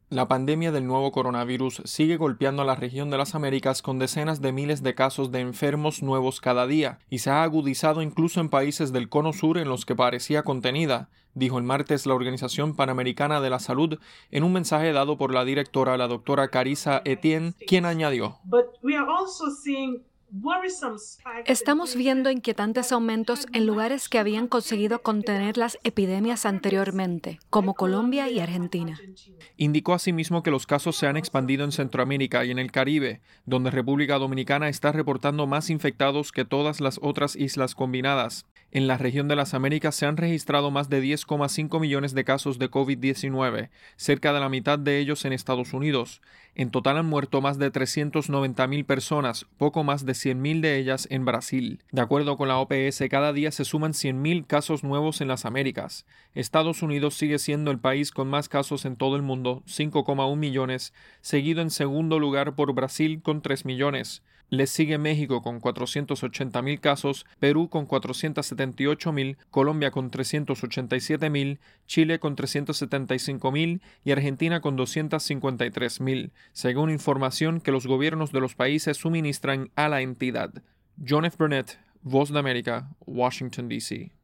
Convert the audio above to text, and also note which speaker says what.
Speaker 1: La pandemia del nuevo coronavirus sigue golpeando a la región de las Américas con decenas de miles de casos de enfermos nuevos cada día, y se ha agudizado incluso en países del Cono Sur en los que parecía contenida, dijo el martes la Organización Panamericana de la Salud en un mensaje dado por la directora, la doctora Carissa Etienne, quien añadió:
Speaker 2: Estamos viendo inquietantes aumentos en lugares que habían conseguido contener las epidemias anteriormente, como Colombia y Argentina.
Speaker 1: Indicó asimismo que los casos se han expandido en Centroamérica y en el Caribe, donde República Dominicana está reportando más infectados que todas las otras islas combinadas. En la región de las Américas se han registrado más de 10,5 millones de casos de COVID-19, cerca de la mitad de ellos en Estados Unidos. En total han muerto más de 390,000 personas, poco más de 100,000 de ellas en Brasil. De acuerdo con la OPS, cada día se suman 100,000 casos nuevos en las Américas. Estados Unidos sigue siendo el país con más casos en todo el mundo, 5,1 millones, seguido en segundo lugar por Brasil con 3 millones. Les sigue México con 480,000 casos, Perú con 478,000, Colombia con 387,000, Chile con 375,000 y Argentina con 253,000, según información que los gobiernos de los países suministran a la entidad. John F. Burnett, Voz de América, Washington, D.C.